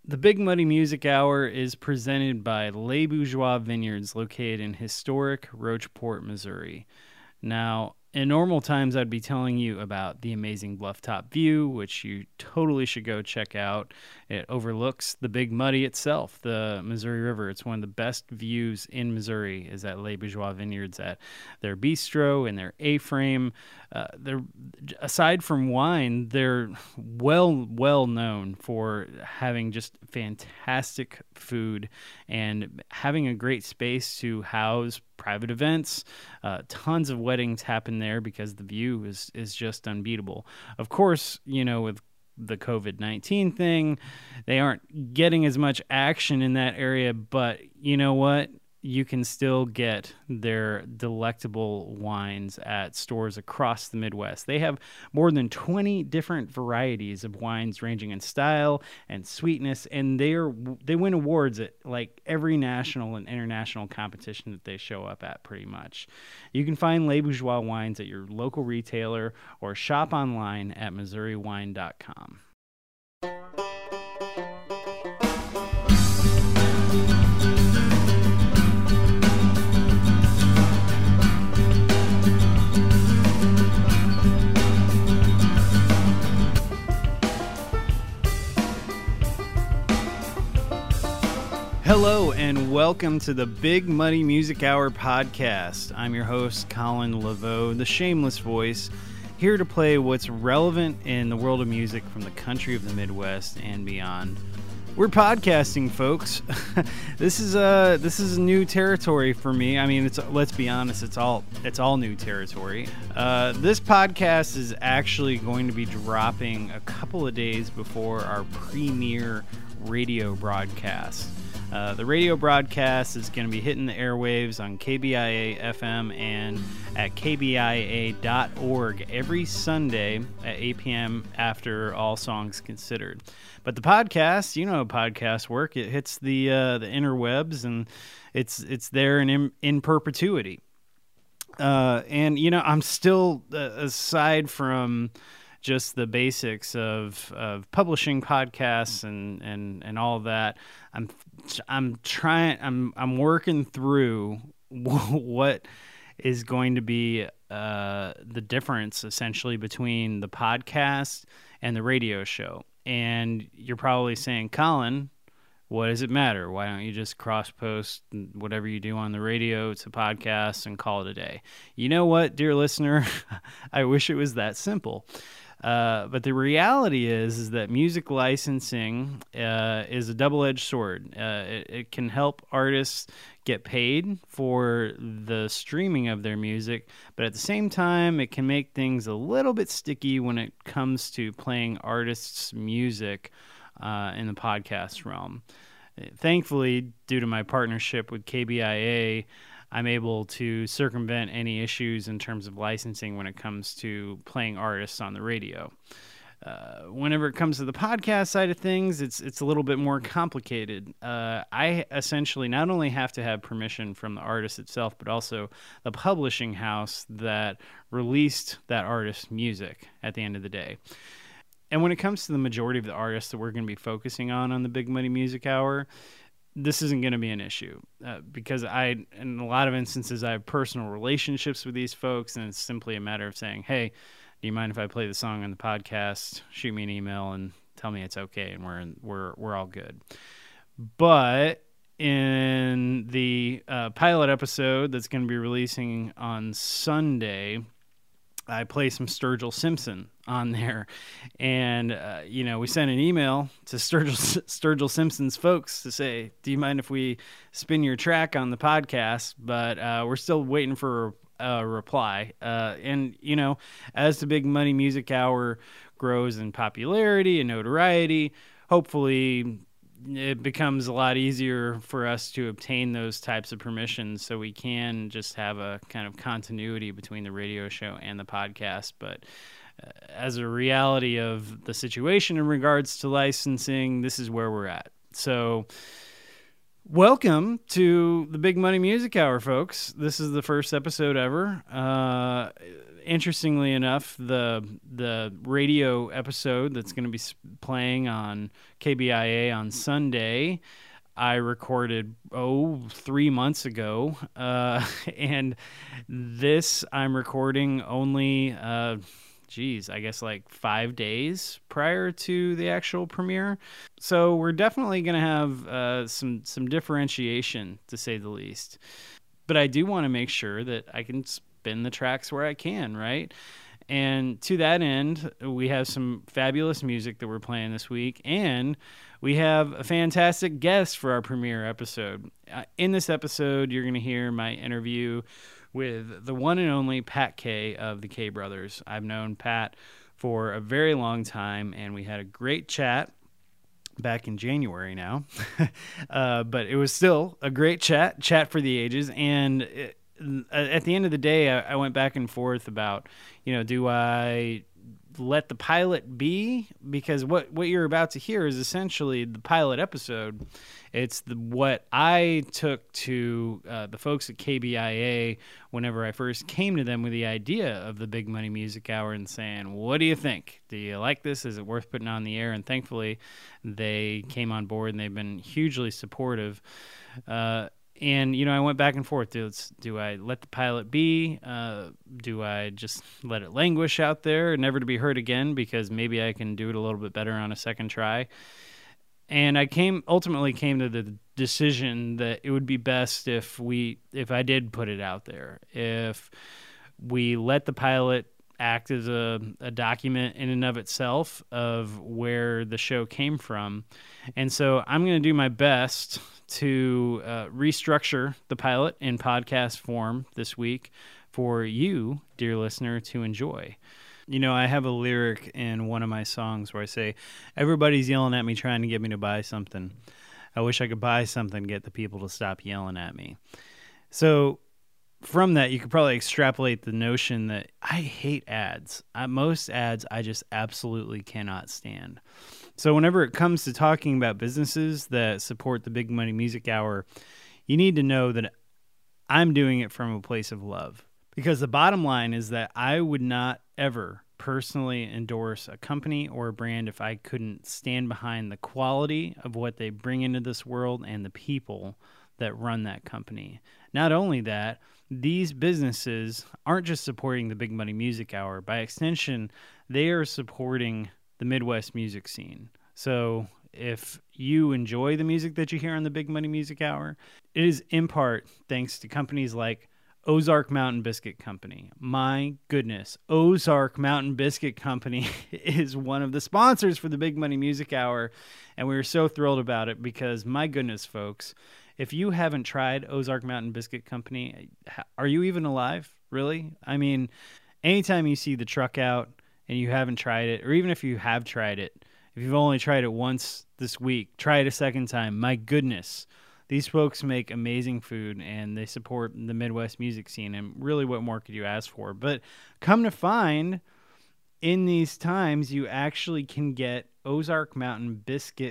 The Big Muddy Music Hour is presented by Les Bourgeois Vineyards, located in historic Rocheport, Missouri. Now, in normal times, I'd be telling you about the amazing Bluff-top view, which you totally should go check out. It overlooks the Big Muddy itself, the Missouri River. It's one of the best views in Missouri is at Les Bourgeois Vineyards, at their bistro and their A-frame. They're, aside from wine, they're well known for having just fantastic food and having a great space to house private events. Tons of weddings happen there because the view is just unbeatable. Of course, you know, with the COVID-19 thing, they aren't getting as much action in that area, but you know what? You can still get their delectable wines at stores across the Midwest. They have more than 20 different varieties of wines ranging in style and sweetness, and they win awards at like every national and international competition that they show up at pretty much. You can find Les Bourgeois wines at your local retailer or shop online at MissouriWine.com. Hello and welcome to the Big Muddy Music Hour podcast. I'm your host, Colin Laveau, the shameless voice, here to play what's relevant in the world of music from the country of the Midwest and beyond. We're podcasting, folks. This is new territory for me. I mean, let's be honest, it's all new territory. This podcast is actually going to be dropping a couple of days before our premiere radio broadcast. The radio broadcast is going to be hitting the airwaves on KBIA FM and at kbia.org every Sunday at 8 p.m. after All Songs Considered. But the podcast, you know how podcasts work. It hits the interwebs, and it's there and in perpetuity. And, you know, I'm still, aside from just the basics of publishing podcasts and all of that, I'm working through what is going to be the difference essentially between the podcast and the radio show. And you're probably saying, Colin, what does it matter? Why don't you just cross-post whatever you do on the radio to podcasts and call it a day? You know what, dear listener? I wish it was that simple. But the reality is that music licensing is a double-edged sword. It can help artists get paid for the streaming of their music, but at the same time, it can make things a little bit sticky when it comes to playing artists' music in the podcast realm. Thankfully, due to my partnership with KBIA, I'm able to circumvent any issues in terms of licensing when it comes to playing artists on the radio. Whenever it comes to the podcast side of things, it's a little bit more complicated. I essentially not only have to have permission from the artist itself, but also the publishing house that released that artist's music at the end of the day. And when it comes to the majority of the artists that we're going to be focusing on the Big Muddy Music Hour, this isn't going to be an issue because in a lot of instances, I have personal relationships with these folks, and it's simply a matter of saying, hey, do you mind if I play the song on the podcast? Shoot me an email and tell me it's okay, and we're all good. But in the pilot episode that's going to be releasing on Sunday, I play some Sturgill Simpson on there. And, we sent an email to Sturgill Simpson's folks to say, do you mind if we spin your track on the podcast? But we're still waiting for a reply. And, as the Big Muddy Music Hour grows in popularity and notoriety, hopefully it becomes a lot easier for us to obtain those types of permissions so we can just have a kind of continuity between the radio show and the podcast. But as a reality of the situation in regards to licensing, this is where we're at. So welcome to the Big Muddy Music Hour, folks. This is the first episode ever. interestingly enough, the radio episode that's going to be playing on KBIA on Sunday, I recorded 3 months ago, and this I'm recording only I guess like 5 days prior to the actual premiere. So we're definitely going to have some differentiation, to say the least. But I do want to make sure that I can spin the tracks where I can, right? And to that end, we have some fabulous music that we're playing this week, and we have a fantastic guest for our premiere episode. In this episode, you're going to hear my interview with the one and only Pat Kay of the Kay Brothers. I've known Pat for a very long time, and we had a great chat back in January now. But it was still a great chat for the ages. And at the end of the day, I went back and forth about, do I let the pilot be? Because what you're about to hear is essentially the pilot episode. It's what I took to the folks at KBIA whenever I first came to them with the idea of the Big Money Music Hour and saying, what do you think? Do you like this? Is it worth putting on the air? And thankfully, they came on board and they've been hugely supportive. And, I went back and forth. Do I let the pilot be? Do I just let it languish out there, never to be heard again, because maybe I can do it a little bit better on a second try? And I ultimately came to the decision that it would be best if I did put it out there. If we let the pilot act as a document in and of itself of where the show came from. And so I'm going to do my best to restructure the pilot in podcast form this week for you, dear listener, to enjoy. I have a lyric in one of my songs where I say, everybody's yelling at me trying to get me to buy something. I wish I could buy something, get the people to stop yelling at me. So from that, you could probably extrapolate the notion that I hate ads. Most ads I just absolutely cannot stand. So whenever it comes to talking about businesses that support the Big Money Music Hour, you need to know that I'm doing it from a place of love. Because the bottom line is that I would not ever personally endorse a company or a brand if I couldn't stand behind the quality of what they bring into this world and the people that run that company. Not only that, these businesses aren't just supporting the Big Money Music Hour. By extension, they are supporting the Midwest music scene. So if you enjoy the music that you hear on the Big Money Music Hour, it is in part thanks to companies like Ozark Mountain Biscuit Company. My goodness, Ozark Mountain Biscuit Company is one of the sponsors for the Big Money Music Hour, and we were so thrilled about it because, my goodness, folks, if you haven't tried Ozark Mountain Biscuit Company, are you even alive? Really? I mean, anytime you see the truck out and you haven't tried it, or even if you have tried it, if you've only tried it once this week, try it a second time. My goodness. These folks make amazing food, and they support the Midwest music scene, and really what more could you ask for? But come to find, in these times, you actually can get Ozark Mountain Biscuit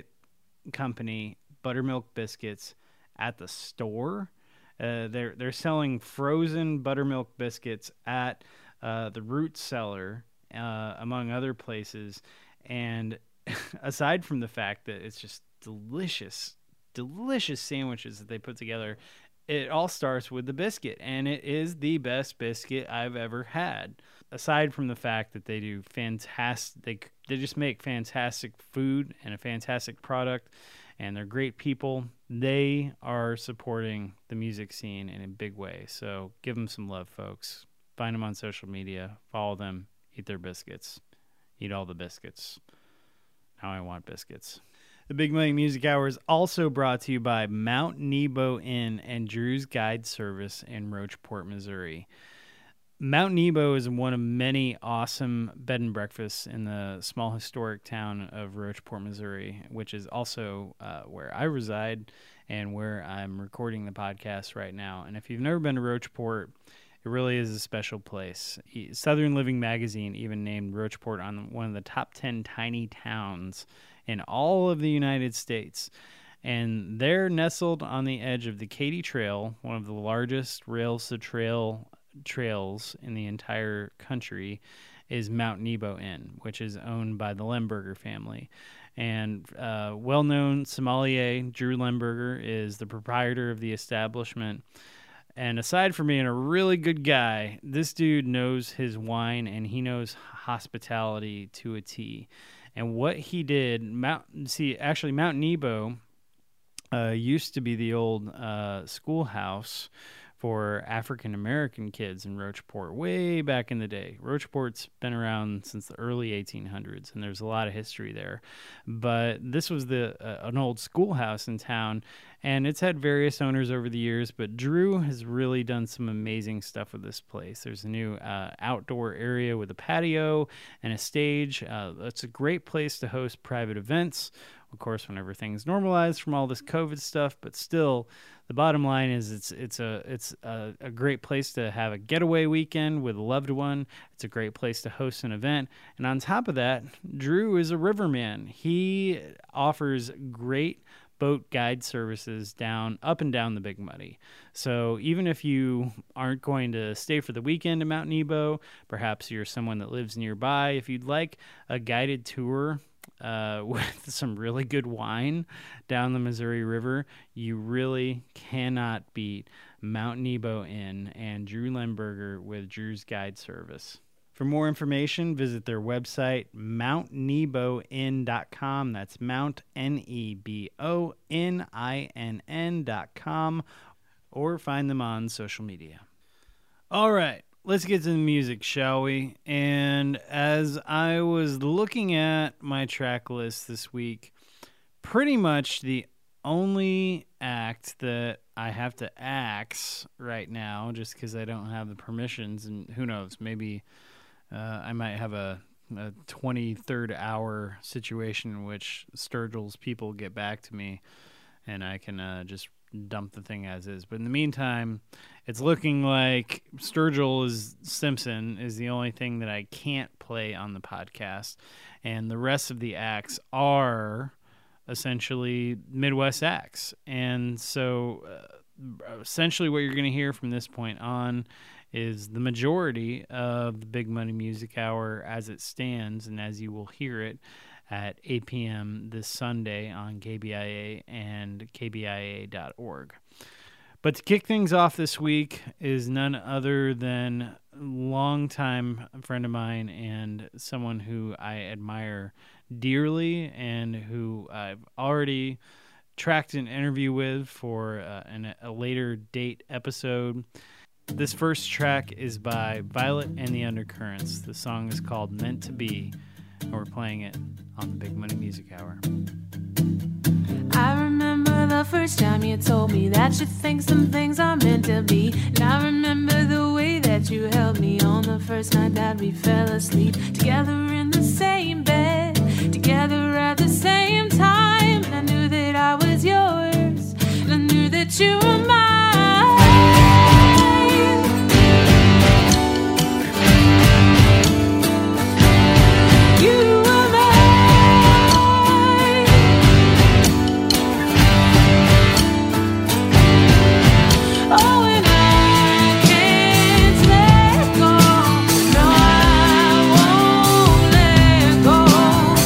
Company buttermilk biscuits at the store. They're selling frozen buttermilk biscuits at the Root Cellar, among other places. And aside from the fact that it's just delicious sandwiches that they put together, it all starts with the biscuit, and it is the best biscuit I've ever had. Aside from the fact that they do fantastic, they just make fantastic food and a fantastic product, and they're great people. They are supporting the music scene in a big way. So give them some love, folks. Find them on social media, follow them, eat their biscuits, eat all the biscuits. Now I want biscuits. The Big Money Music Hour is also brought to you by Mount Nebo Inn and Drew's Guide Service in Rocheport, Missouri. Mount Nebo is one of many awesome bed and breakfasts in the small historic town of Rocheport, Missouri, which is also where I reside and where I'm recording the podcast right now. And if you've never been to Rocheport, it really is a special place. Southern Living Magazine even named Rocheport on one of the top 10 tiny towns in all of the United States. And they're nestled on the edge of the Katy Trail, one of the largest rails to trail trails in the entire country is Mount Nebo Inn, which is owned by the Lemberger family. And well-known sommelier Drew Lemberger is the proprietor of the establishment. And aside from being a really good guy, this dude knows his wine and he knows hospitality to a T. And what he did, Mount Nebo used to be the old schoolhouse for African-American kids in Rocheport way back in the day. Rocheport's been around since the early 1800s, and there's a lot of history there. But this was an old schoolhouse in town, and it's had various owners over the years, but Drew has really done some amazing stuff with this place. There's a new outdoor area with a patio and a stage. It's a great place to host private events, of course, whenever things normalize from all this COVID stuff, but still, the bottom line is it's a great place to have a getaway weekend with a loved one. It's a great place to host an event. And on top of that, Drew is a riverman. He offers great boat guide services up and down the Big Muddy. So even if you aren't going to stay for the weekend in Mount Nebo, perhaps you're someone that lives nearby, if you'd like a guided tour with some really good wine down the Missouri River, you really cannot beat Mount Nebo Inn and Drew Lemberger with Drew's Guide Service. For more information, visit their website, mountneboinn.com. That's mountneboinn.com, or find them on social media. All right. Let's get to the music, shall we? And as I was looking at my track list this week, pretty much the only act that I have to axe right now, just because I don't have the permissions, and who knows, maybe I might have a 23rd hour situation in which Sturgill's people get back to me, and I can just dump the thing as is. But in the meantime, it's looking like Simpson is the only thing that I can't play on the podcast, and the rest of the acts are essentially Midwest acts. And so essentially what you're going to hear from this point on is the majority of the Big Money Music Hour as it stands, and as you will hear it at 8 p.m. this Sunday on KBIA and KBIA.org. But to kick things off this week is none other than a longtime friend of mine and someone who I admire dearly and who I've already tracked an interview with for a later date episode. This first track is by Violet and the Undercurrents. The song is called Meant to Be, and we're playing it on the Big Money Music Hour. I remember the first time you told me that you think some things are meant to be. And I remember the way that you held me on the first night that we fell asleep. Together in the same bed, together at the same time. And I knew that I was yours, and I knew that you were mine. Oh,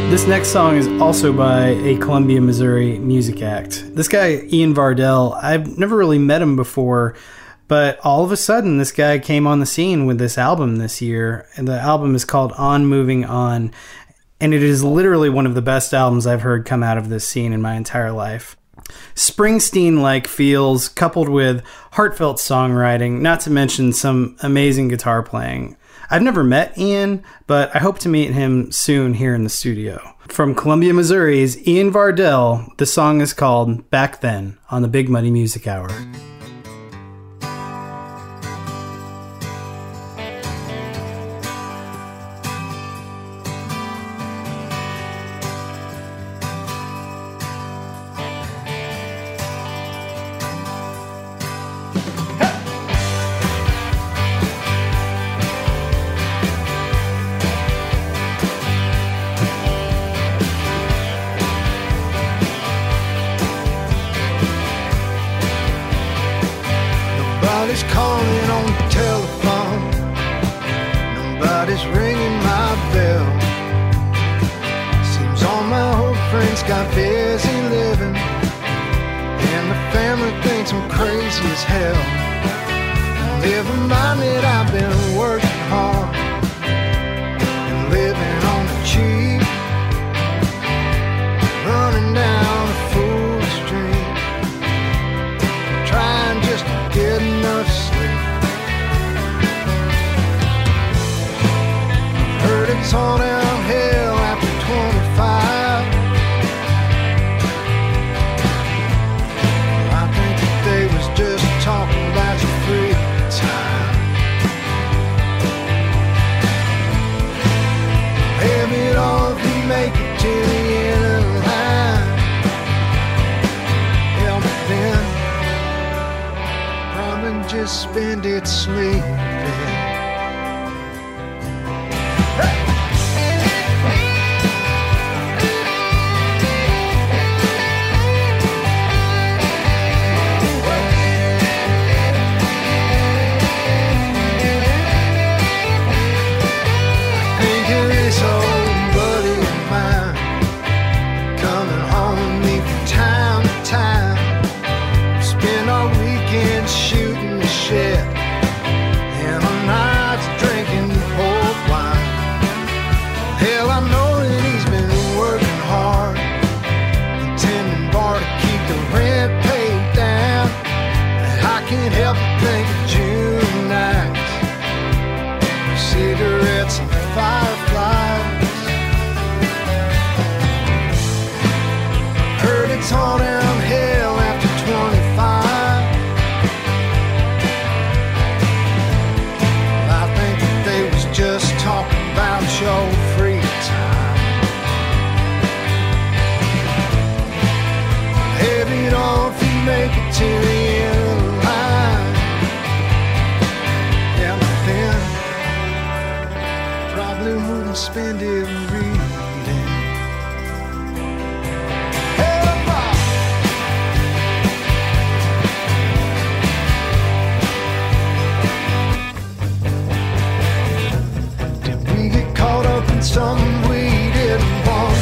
This next song is also by a Columbia, Missouri music act. This guy, Ian Vardell, I've never really met him before, but all of a sudden this guy came on the scene with this album this year, and the album is called On Moving On, and it is literally one of the best albums I've heard come out of this scene in my entire life. Springsteen-like feels coupled with heartfelt songwriting, not to mention some amazing guitar playing. I've never met Ian, but I hope to meet him soon here in the studio. From Columbia, Missouri's Ian Vardell, the song is called Back Then on the Big Muddy Music Hour. Nobody's calling on the telephone. Nobody's ringing my bell. Seems all my old friends got busy living, and the family thinks I'm crazy as hell. Never mind that I've been working hard and living on the cheap, running down a fool's street, trying just to get enough sleep. Heard it's all downhill after 25. I think that they was just talking about your free time. Have it all if you make it to the end of the line. Hell, but then probably just spend it sleeping. Spend it reading. Did we get caught up in something we didn't want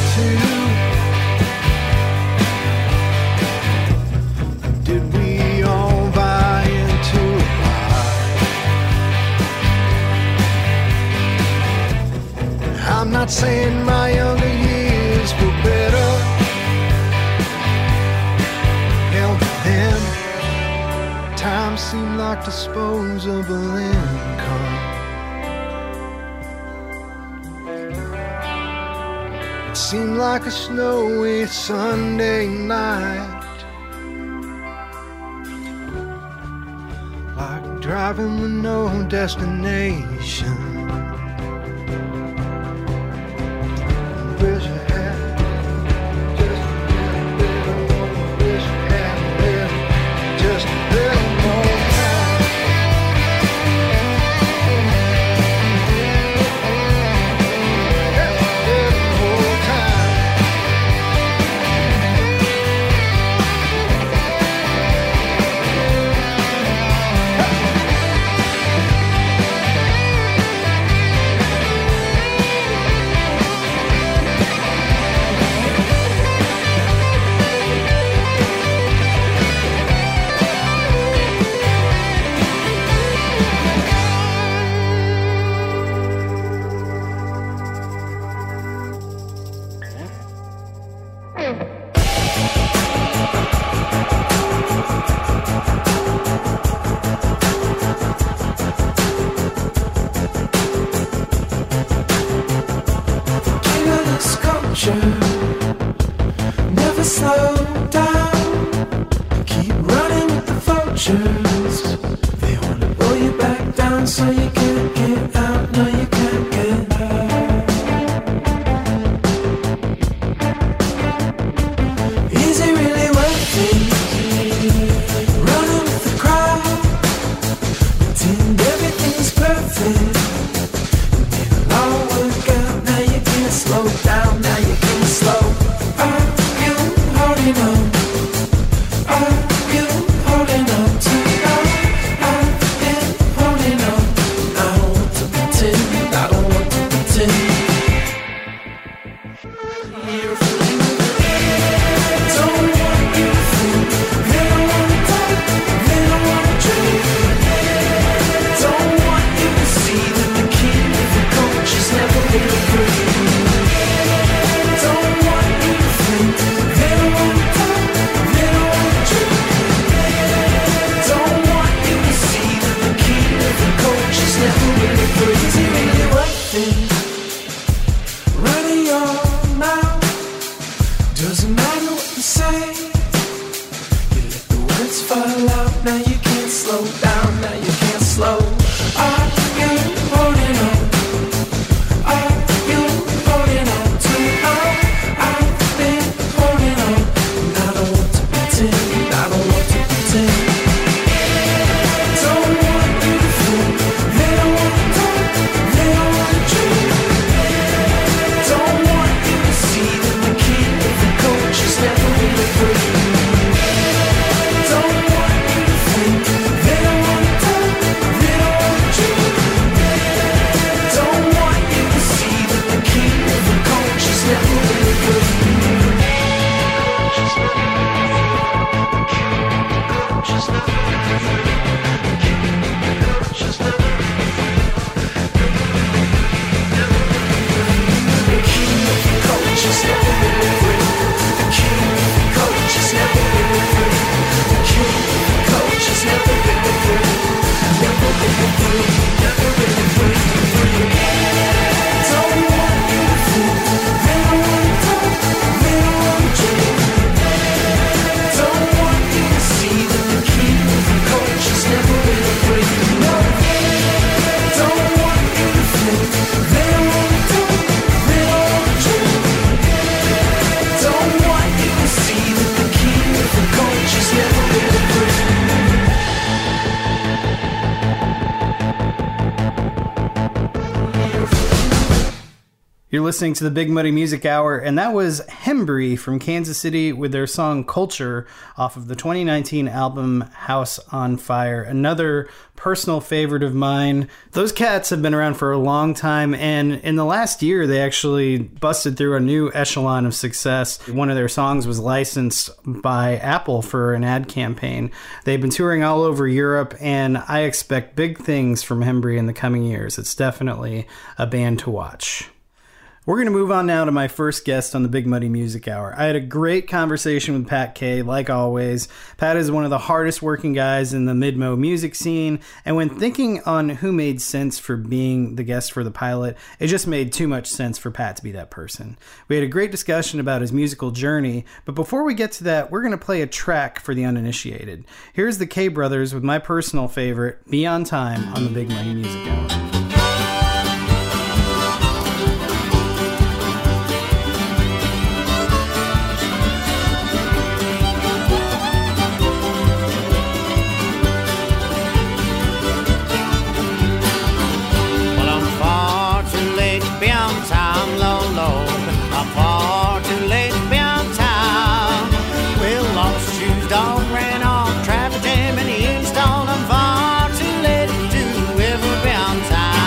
to? Did we all buy into a lie? I'm not saying my younger years were better. Hell, but then time seemed like disposable income. It seemed like a snowy Sunday night, like driving with no destination. culture. Never slow down. Keep running with the vultures. They wanna pull you back down so you can't get out. No, you can't get out. Is it really worth it? Running with the crowd. Pretend everything's perfect. Slow down, now you can slow. Are you holding on? Are you holding on to love? I've been holding on. I don't want to pretend, I don't want to pretend. You're feeling it. Don't want you to think. They don't want to talk, they don't want to drink. Don't want you to see that the king of the culture's never really free. Running your mouth, doesn't matter what you say. You let the words fall out, now you can't slow down, now you can't slow. Are you holding on? Are you holding on to love? I've been holding on, and I don't want to pretend, I don't want to pretend. Don't want you to think, they don't want to talk, they don't want to drink. Don't want you to see that the king of the culture's never really free. Don't want you to think, they don't want to talk, they don't want to drink. Don't want you to see that the king of the culture's never really free. Culture's never really free. Culture's never Culture's never really free. The king of the culture's never really free. The king of the culture's never really free. Never really free. Never really free. Don't want you to think. They don't want to talk. They don't want to drink. Don't want you to see that the king of the culture's never really free. No. Don't want you to think. They don't want to talk. They don't want to drink. Don't want you to see that the king of the culture's never really free. You're listening to the Big Muddy Music Hour, and that was Hembree from Kansas City with their song Culture off of the 2019 album House on Fire. Another personal favorite of mine. Those cats have been around for a long time, and in the last year they actually busted through a new echelon of success. One of their songs was licensed by Apple for an ad campaign. They've been touring all over Europe, and I expect big things from Hembree in the coming years. It's definitely a band to watch. We're going to move on now to my first guest on the Big Muddy Music Hour. I had a great conversation with Pat Kay, like always. Pat is one of the hardest working guys in the mid-mo music scene, and when thinking on who made sense for being the guest for the pilot, it just made too much sense for Pat to be that person. We had a great discussion about his musical journey, but before we get to that, we're going to play a track for the uninitiated. Here's the Kay Brothers with my personal favorite, Be On Time, on the Big Muddy Music Hour. Traffic jam in the install, I'm far too late to ever be on time.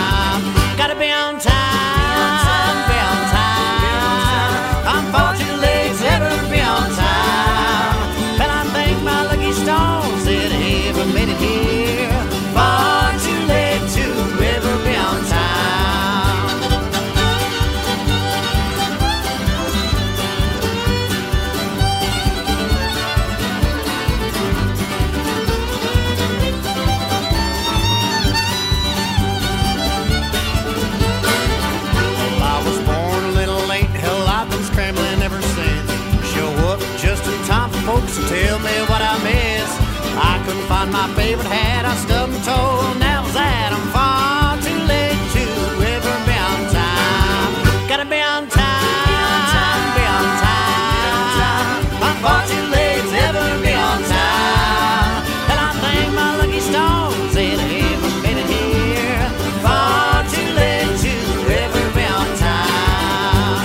couldn't find my favorite hat. I stubbed my toe, and that was that. I'm far too late to ever be on time. Gotta be on time, be on time. I'm far too late to ever be on time. And I thank my lucky stars that I ever made it here. Far too late to ever be on time.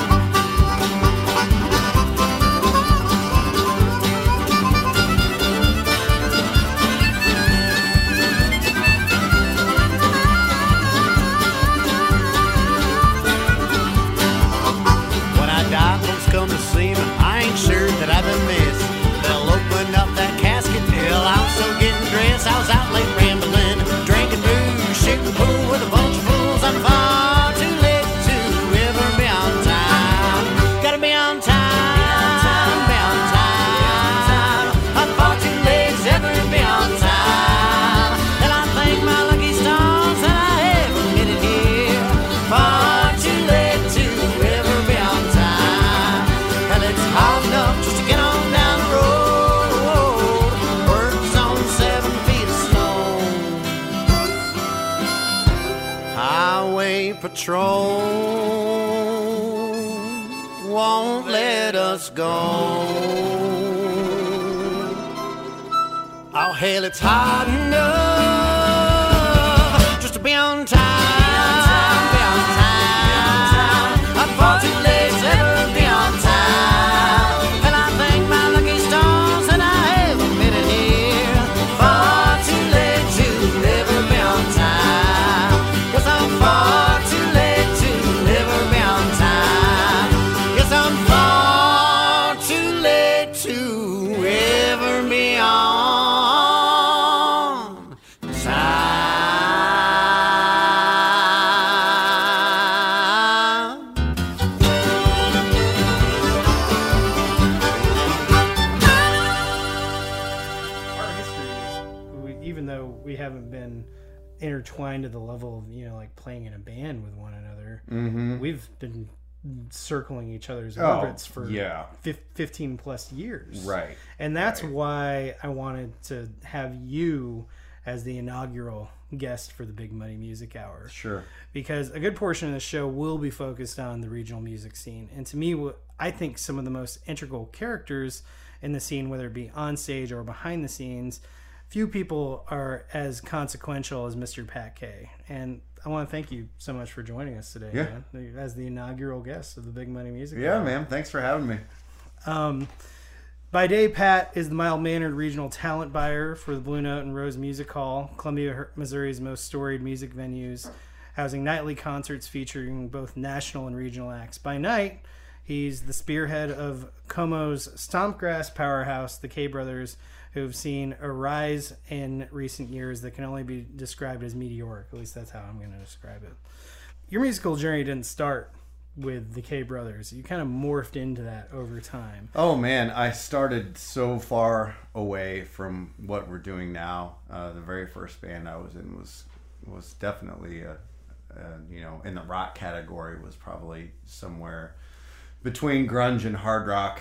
When I die, folks come to see me. I ain't sure that I've been missed. They'll open up that casket till I was still getting dressed. I was out late rambling, drinking booze, shooting pool with a bunch of fools. I'm far too late to ever be on time. Gotta be on time, be on time. I'm far too late to ever be on time. And I thank my lucky stars that I ever made it here. Far too late to ever be on time. And it's hard enough just to get on down the road. Work's on 7 feet of snow. Highway patrol won't let us go. Oh, hell, it's hard enough just to be on time, be on time. I'm far too late to ever be on time. And I thank my lucky stars that I ever made it here. Far too late to ever be on time. 'Cause I'm far too late to ever be on time. 'Cause I'm far too late to ever be on time. Our histories, even though we haven't been intertwined to the level of, like playing in a band with one another, we've been circling each other's orbits for 15 plus years. Right. And that's why I wanted to have you as the inaugural guest for the Big Money Music Hour. Sure. Because a good portion of the show will be focused on the regional music scene. And to me, I think some of the most integral characters in the scene, whether it be on stage or behind the scenes, few people are as consequential as Mr. Pat Kay. And I want to thank you so much for joining us today, man, as the inaugural guest of the Big Money Music Hour. Yeah, man. Thanks for having me. By day, Pat is the mild-mannered regional talent buyer for the Blue Note and Rose Music Hall, Columbia, Missouri's most storied music venues, housing nightly concerts featuring both national and regional acts. By night, he's the spearhead of Como's Stompgrass powerhouse, the Kay Brothers, who have seen a rise in recent years that can only be described as meteoric. At least that's how I'm going to describe it. Your musical journey didn't start with the Kay Brothers. You kind of morphed into that over time. Oh man, I started so far away from what we're doing now. The very first band I was in was definitely in the rock category, was probably somewhere between grunge and hard rock.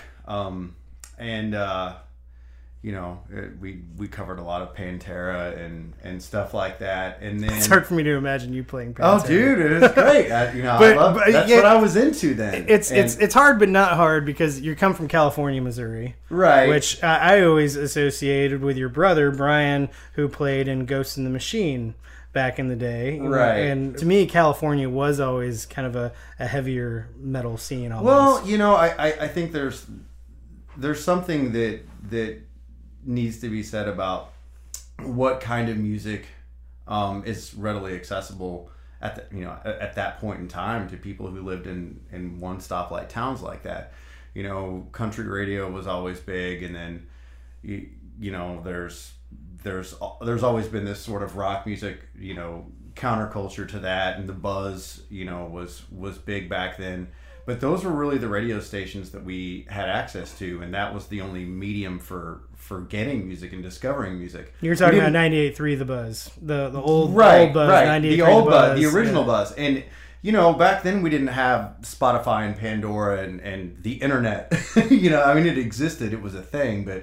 We covered a lot of Pantera and stuff like that, and then It's hard for me to imagine you playing Pantera. oh, dude, it is great. That's what I was into then. It's hard, but not hard, because you come from California, Missouri, right? Which I always associated with your brother Brian, who played in Ghost in the Machine back in the day, right? And to me, California was always kind of a heavier metal scene. Well, Almost. I think there's something that needs to be said about what kind of music is readily accessible at that point in time to people who lived in one stoplight towns like that. Country radio was always big, and then there's always been this sort of rock music, counterculture to that, and the buzz, was big back then. But those were really the radio stations that we had access to, and that was the only medium for getting music and discovering music. You're talking about 98.3 The Buzz, the old right, Buzz, right, 98.3 the old Buzz, the Buzz, original Buzz, and back then we didn't have Spotify and Pandora and the internet. It existed, it was a thing, but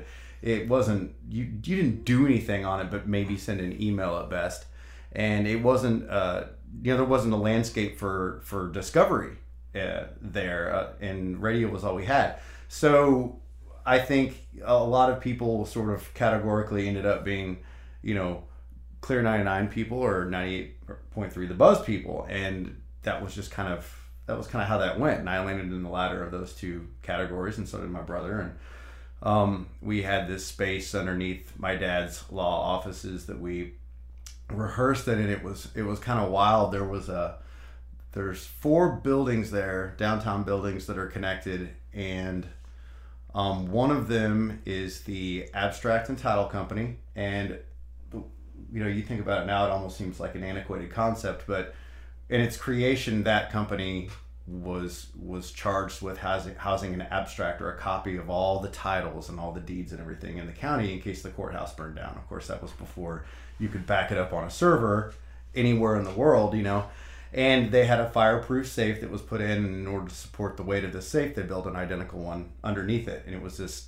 it wasn't, you didn't do anything on it, but maybe send an email at best. And it wasn't, there wasn't a landscape for discovery there, and radio was all we had. So I think a lot of people sort of categorically ended up being, Clear 99 people or 98.3 The Buzz people, and that was kind of how that went. And I landed in the latter of those two categories, and so did my brother. And we had this space underneath my dad's law offices that we rehearsed in, and it was kind of wild. There's 4 buildings there, downtown buildings, that are connected, and one of them is the Abstract and Title Company. And you think about it now, it almost seems like an antiquated concept, but in its creation, that company was charged with housing an abstract or a copy of all the titles and all the deeds and everything in the county in case the courthouse burned down. Of course, that was before you could back it up on a server anywhere in the world, And they had a fireproof safe that was put in order to support the weight of the safe. They built an identical one underneath it, and it was this,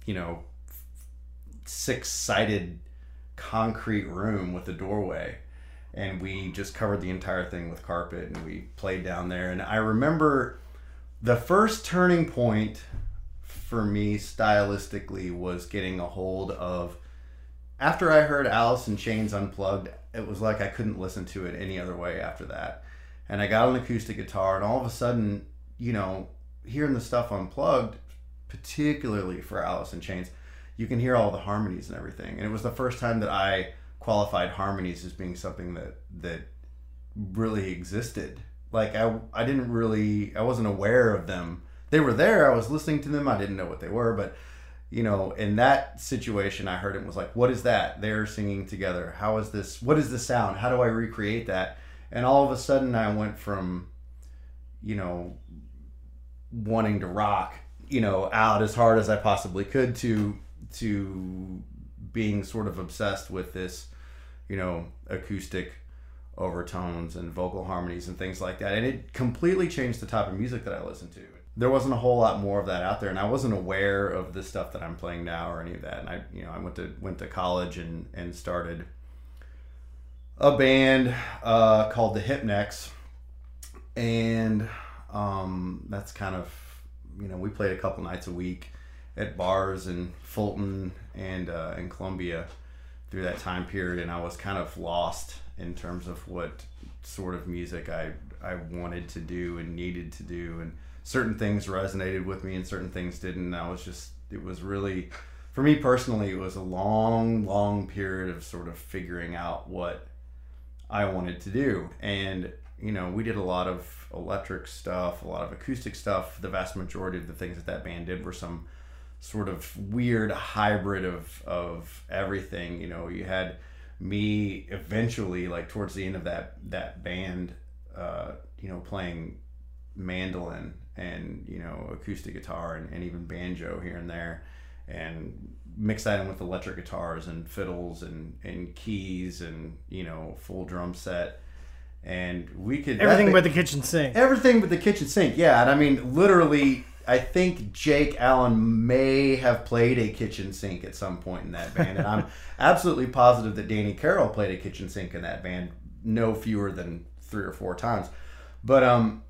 6-sided concrete room with a doorway. And we just covered the entire thing with carpet, and we played down there. And I remember the first turning point for me stylistically was getting a hold of, after I heard Alice in Chains Unplugged, it was like I couldn't listen to it any other way after that. And I got an acoustic guitar, and all of a sudden, hearing the stuff unplugged, particularly for Alice in Chains, you can hear all the harmonies and everything. And it was the first time that I qualified harmonies as being something that really existed. Like I wasn't aware of them. They were there, I was listening to them, I didn't know what they were, but in that situation, I heard it and was like, what is that? They're singing together. How is this? What is the sound? How do I recreate that? And all of a sudden I went from, wanting to rock, out as hard as I possibly could to being sort of obsessed with this, acoustic overtones and vocal harmonies and things like that. And it completely changed the type of music that I listened to. There wasn't a whole lot more of that out there, and I wasn't aware of the stuff that I'm playing now or any of that. And I went to college and started a band called the Hypnex, and that's kind of, we played a couple nights a week at bars in Fulton and in Columbia through that time period, and I was kind of lost in terms of what sort of music I wanted to do and needed to do, and certain things resonated with me and certain things didn't. It was really, for me personally, it was a long period of sort of figuring out what I wanted to do. And we did a lot of electric stuff, a lot of acoustic stuff. The vast majority of the things that band did were some sort of weird hybrid of everything. You had me eventually, like towards the end of that band, playing mandolin and acoustic guitar and even banjo here and there, and mix that in with electric guitars and fiddles and keys and full drum set. And we could everything but the kitchen sink. Everything but the kitchen sink, yeah. And I mean, literally, I think Jake Allen may have played a kitchen sink at some point in that band, and I'm absolutely positive that Danny Carroll played a kitchen sink in that band no fewer than 3 or 4 times. But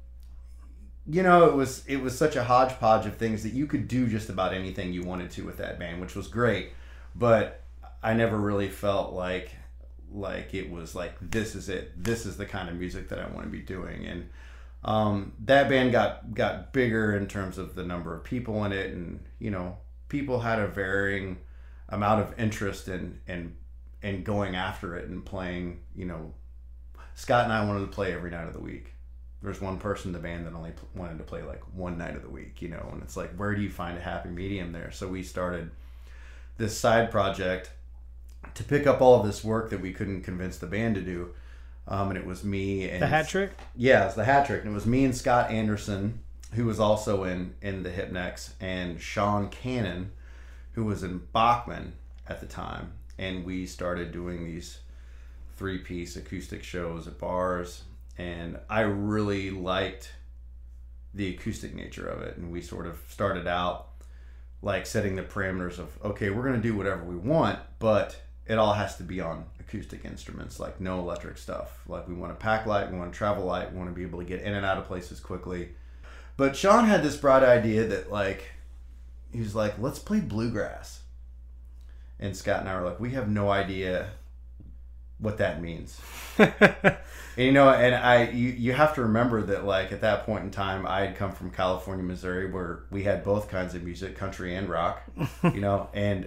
it was such a hodgepodge of things that you could do just about anything you wanted to with that band, which was great. But I never really felt like it was like, this is it. This is the kind of music that I want to be doing. And that band got bigger in terms of the number of people in it, and people had a varying amount of interest in going after it and playing. Scott and I wanted to play every night of the week. There's one person in the band that only wanted to play like one night of the week, and it's like, where do you find a happy medium there? So we started this side project to pick up all of this work that we couldn't convince the band to do. And it was me and... The Hat Trick? Yeah, it's the Hat Trick. And it was me and Scott Anderson, who was also in the Hypnex, and Sean Cannon, who was in Bachman at the time. And we started doing these 3-piece acoustic shows at bars. And I really liked the acoustic nature of it. And we sort of started out like setting the parameters of, okay, we're going to do whatever we want, but it all has to be on acoustic instruments, like no electric stuff. Like we want a pack light, we want a travel light, we want to be able to get in and out of places quickly. But Sean had this bright idea that like, he was like, let's play bluegrass. And Scott and I were like, we have no idea what that means. And, you know, and you have to remember that, like, at that point in time, I had come from California, Missouri, where we had both kinds of music, country and rock, you know, and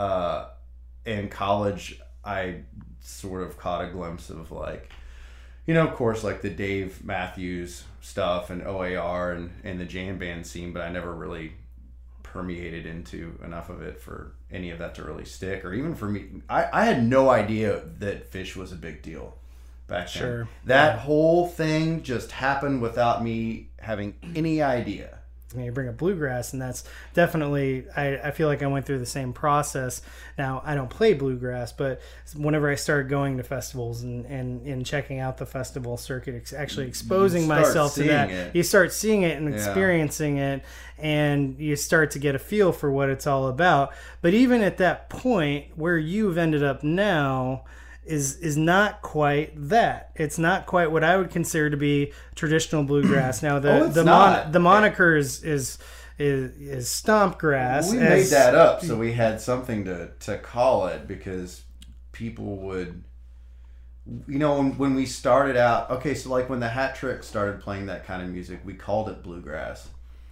in college, I sort of caught a glimpse of, like, you know, of course, like the Dave Matthews stuff and OAR and the jam band scene, but I never really permeated into enough of it for any of that to really stick, or even for me. I had no idea that Phish was a big deal back then. Sure. That whole thing just happened without me having any idea. I mean, you bring up bluegrass, and that's definitely, I feel like I went through the same process. Now, I don't play bluegrass, but whenever I started going to festivals and checking out the festival circuit, actually exposing myself to that, you start seeing it and experiencing it, and you start to get a feel for what it's all about. But even at that point, where you've ended up now is not quite that. It's not quite what I would consider to be traditional bluegrass. Now the moniker is stomp grass. We made that up so we had something to call it, because people would, you know, when we started out, okay, so like when the Hat Trick started playing that kind of music, we called it bluegrass.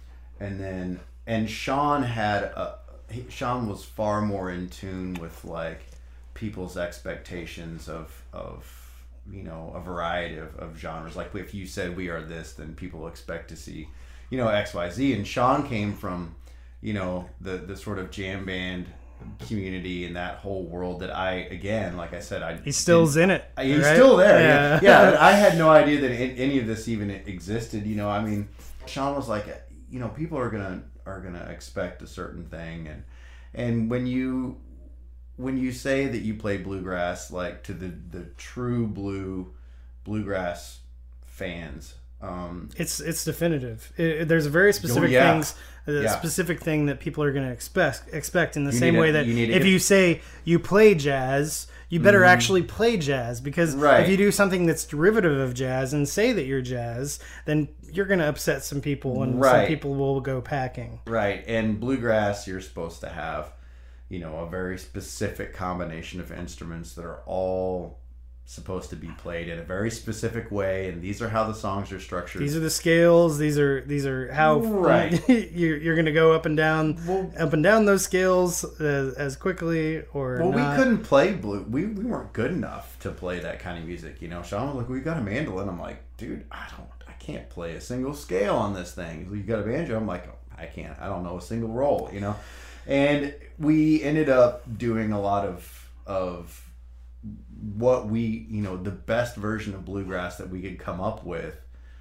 And Sean Sean was far more in tune with like people's expectations of you know, a variety of genres. Like if you said we are this, then people expect to see, you know, XYZ. And Sean came from, you know, the sort of jam band community and that whole world that again, like I said, he's still's in it. He's right? still there. Yeah. But I had no idea that any of this even existed. You know, I mean, Sean was like, you know, people are gonna expect a certain thing, and when you say that you play bluegrass, like to the true bluegrass fans, it's definitive. There's a very specific specific thing that people are going to expect in the same way that if you say you play jazz, you better actually play jazz, because if you do something that's derivative of jazz and say that you're jazz, then you're going to upset some people, and some people will go packing. Right. And bluegrass, you're supposed to have, you know, a very specific combination of instruments that are all supposed to be played in a very specific way, and these are how the songs are structured. These are the scales. These are how you're going to go up and down those scales as quickly or not. We couldn't play we weren't good enough to play that kind of music. You know, Sean was like, "We got a mandolin." I'm like, "Dude, I can't play a single scale on this thing." You got a banjo? I'm like, "I can't. I don't know a single roll." You know. And we ended up doing a lot of what we, you know, the best version of bluegrass that we could come up with,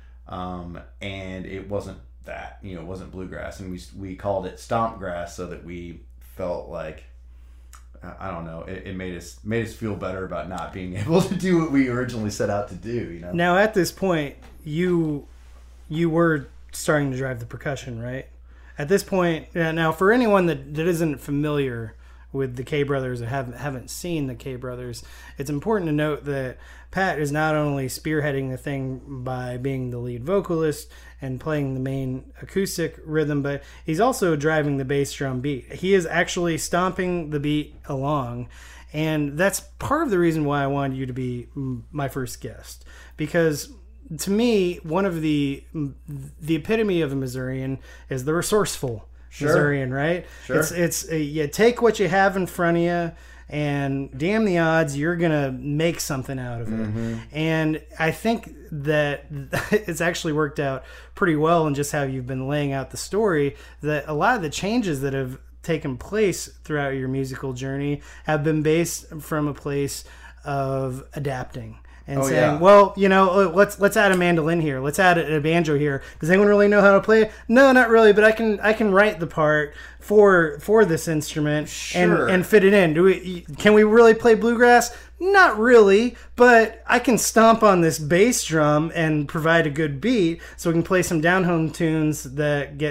and it wasn't that, you know, it wasn't bluegrass, and we called it stomp grass so that we felt like, I don't know, it made us feel better about not being able to do what we originally set out to do, you know. Now at this point, you were starting to drive the percussion, right? At this point, now for anyone that isn't familiar with the K Brothers or haven't seen the K Brothers, it's important to note that Pat is not only spearheading the thing by being the lead vocalist and playing the main acoustic rhythm, but he's also driving the bass drum beat. He is actually stomping the beat along, and that's part of the reason why I wanted you to be my first guest, because to me, one of the epitome of a Missourian is the resourceful Missourian, right? Sure. It's you take what you have in front of you, and damn the odds, you're gonna make something out of it. Mm-hmm. And I think that it's actually worked out pretty well in just how you've been laying out the story. That a lot of the changes that have taken place throughout your musical journey have been based from a place of adapting. And saying, well, you know, let's add a mandolin here. Let's add a banjo here. Does anyone really know how to play it? No, not really, but I can write the part for this instrument and fit it in. Can we really play bluegrass? Not really, but I can stomp on this bass drum and provide a good beat, so we can play some down home tunes that get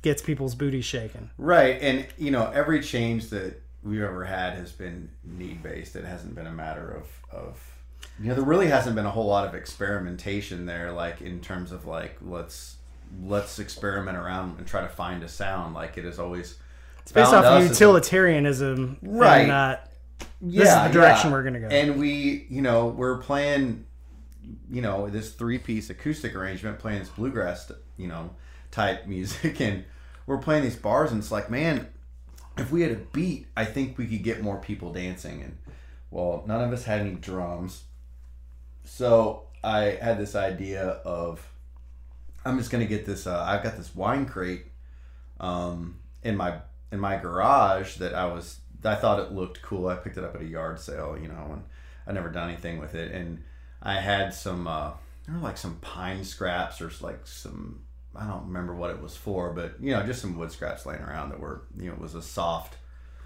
gets people's booty shaking. Right. And, you know, every change that we've ever had has been need-based. It hasn't been a matter of you know, there really hasn't been a whole lot of experimentation there, like in terms of like let's experiment around and try to find a sound. Like it is always It's based off of utilitarianism, right? And not this is the direction we're gonna go. And we, you know, we're playing, you know, this 3-piece acoustic arrangement, playing this bluegrass, you know, type music, and we're playing these bars, and it's like, man, if we had a beat, I think we could get more people dancing. And well, none of us had any drums. So I had this idea of, I'm just gonna get this. I've got this wine crate in my garage that I thought it looked cool. I picked it up at a yard sale, you know, and I'd never done anything with it. And I had some, there were like some pine scraps or like some, I don't remember what it was for, but you know, just some wood scraps laying around that were, you know, it was a soft,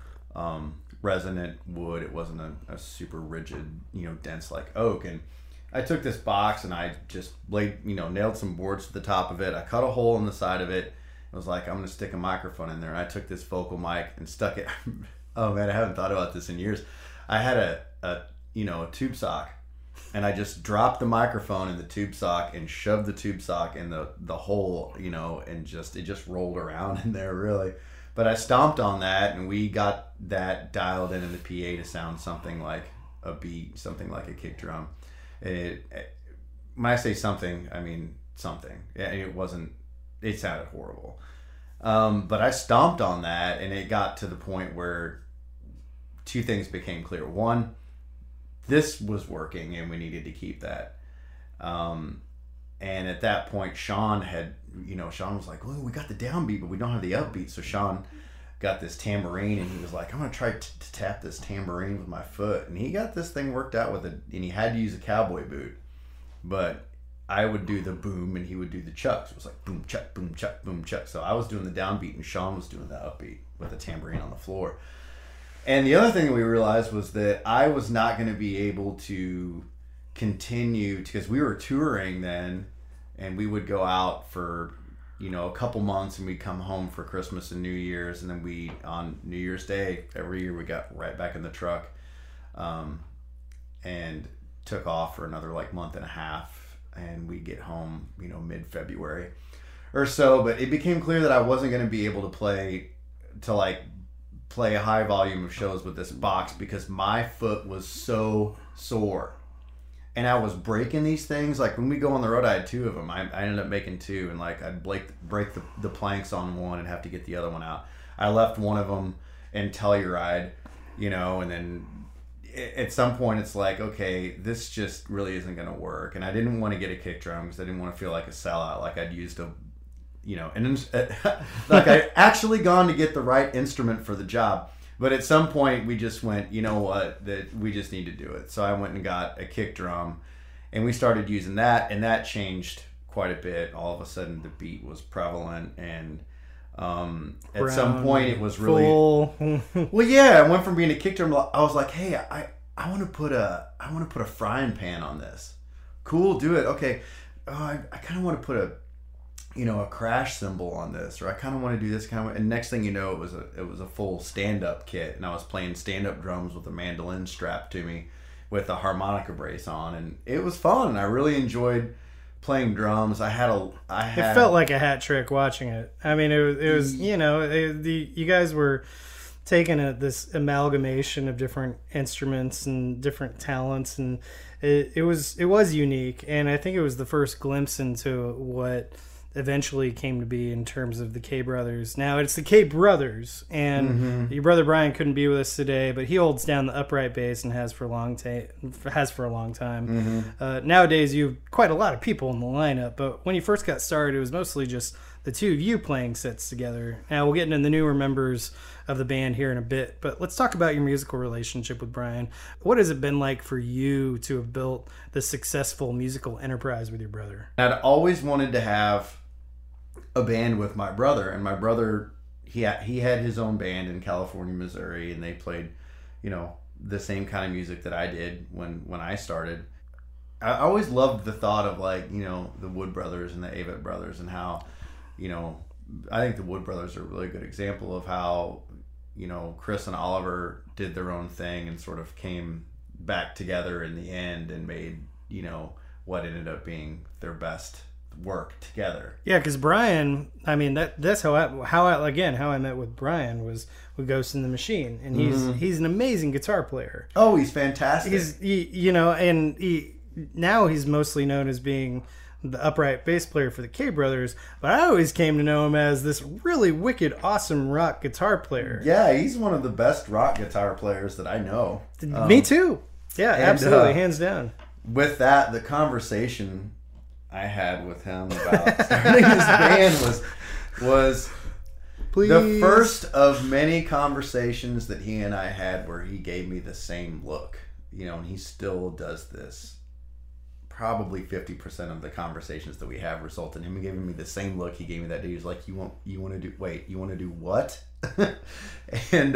resonant wood. It wasn't a super rigid, you know, dense like oak. And I took this box and I just nailed some boards to the top of it. I cut a hole in the side of it. I was like, I'm going to stick a microphone in there. And I took this vocal mic and stuck it. Oh man, I haven't thought about this in years. I had a tube sock, and I just dropped the microphone in the tube sock and shoved the tube sock in the hole, you know, and it just rolled around in there really. But I stomped on that, and we got that dialed in the PA to sound something like a beat, something like a kick drum. When I say something, I mean something. It sounded horrible. But I stomped on that, and it got to the point where two things became clear. One, this was working, and we needed to keep that. And at that point, Sean was like, well, we got the downbeat, but we don't have the upbeat. So Sean got this tambourine, and he was like, I'm going to try to tap this tambourine with my foot. And he got this thing worked out and he had to use a cowboy boot. But I would do the boom, and he would do the chucks. It was like boom, chuck, boom, chuck, boom, chuck. So I was doing the downbeat, and Sean was doing the upbeat with the tambourine on the floor. And the other thing that we realized was that I was not going to be able to continue, because we were touring then, and we would go out for, you know, a couple months, and we'd come home for Christmas and New Year's, and then on New Year's Day every year we got right back in the truck, and took off for another like month and a half, and we'd get home, you know, mid-February or so. But it became clear that I wasn't going to be able to play a high volume of shows with this box, because my foot was so sore. And I was breaking these things. Like when we go on the road, I had two of them. I ended up making two, and like I'd break the planks on one and have to get the other one out. I left one of them in Telluride, you know, and then at some point it's like, okay, this just really isn't going to work. And I didn't want to get a kick drum because I didn't want to feel like a sellout. Like I'd used like I actually gone to get the right instrument for the job. But at some point we just went, you know what, that we just need to do it. So I went and got a kick drum, and we started using that, and that changed quite a bit. All of a sudden the beat was prevalent, and at some point it was really well, yeah, I went from being a kick drum. I was like, hey, I want to put a frying pan on this. Cool, do it. Okay. I kind of want to put a crash cymbal on this, or I kind of want to do this kind of, and next thing you know, it was a full stand-up kit, and I was playing stand-up drums with a mandolin strapped to me with a harmonica brace on, and it was fun. I really enjoyed playing drums. It felt like a hat trick watching it. I mean, it was you guys were taking this amalgamation of different instruments and different talents, and it was unique, and I think it was the first glimpse into what eventually came to be in terms of the K Brothers. Now it's the K Brothers, and your brother Brian couldn't be with us today, but he holds down the upright bass and has for a long time. Nowadays you have quite a lot of people in the lineup, but when you first got started, it was mostly just the two of you playing sets together. Now we'll get into the newer members of the band here in a bit, but let's talk about your musical relationship with Brian. What has it been like for you to have built this successful musical enterprise with your brother? I'd always wanted to have a band with my brother, and my brother, he had his own band in California, Missouri, and they played, you know, the same kind of music that I did when I started. I always loved the thought of, like, you know, the Wood Brothers and the Avett Brothers, and how, you know, I think the Wood Brothers are a really good example of how, Chris and Oliver did their own thing and sort of came back together in the end and made, what ended up being their best work together. Yeah, because Brian, I mean, that's how I met with Brian was with Ghost in the Machine, and he's an amazing guitar player. Oh, he's fantastic. Now he's mostly known as being the upright bass player for the K Brothers, but I always came to know him as this really wicked, awesome rock guitar player. Yeah, he's one of the best rock guitar players that I know. Me too. Yeah, absolutely, hands down. With that, the conversation I had with him about starting this band was the first of many conversations that he and I had where he gave me the same look. And he still does this. Probably 50% of the conversations that we have result in him giving me the same look he gave me that day. He was like, you want to do what? And,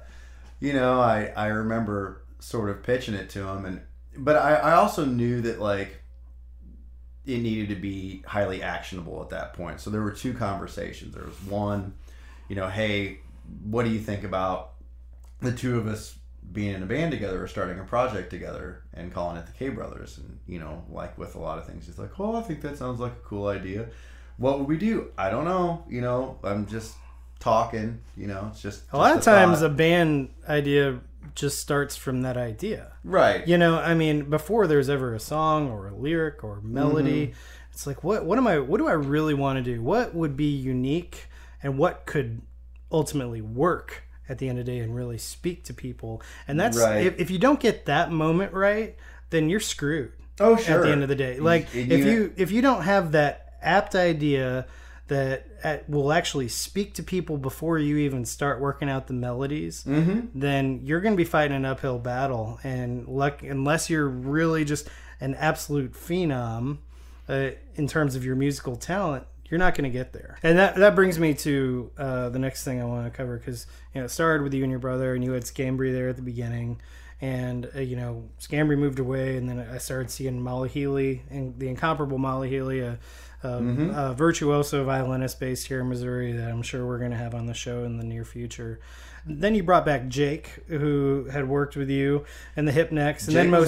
I remember sort of pitching it to him. But I also knew that, like, it needed to be highly actionable at that point. So there were two conversations. There was one, hey, what do you think about the two of us being in a band together or starting a project together and calling it the K Brothers? And, like with a lot of things, he's like, oh, I think that sounds like a cool idea. What would we do? I don't know. I'm just talking, it's just a lot of times a band idea just starts from that idea. Right. I mean, before there's ever a song or a lyric or melody, it's like, what do I really want to do? What would be unique and what could ultimately work at the end of the day and really speak to people? And that's, right. If you don't get that moment right, then you're screwed. Oh, sure. At the end of the day. Like, if you don't have that apt idea that will actually speak to people before you even start working out the melodies, then you're going to be fighting an uphill battle. And unless you're really just an absolute phenom in terms of your musical talent, you're not going to get there. And that brings me to the next thing I want to cover, because it started with you and your brother, and you had Scambry there at the beginning. And, Scambry moved away, and then I started seeing Molly Healy, and the incomparable Molly Healy, a virtuoso violinist based here in Missouri that I'm sure we're going to have on the show in the near future. Then you brought back Jake, who had worked with you in the Hipnecks. And then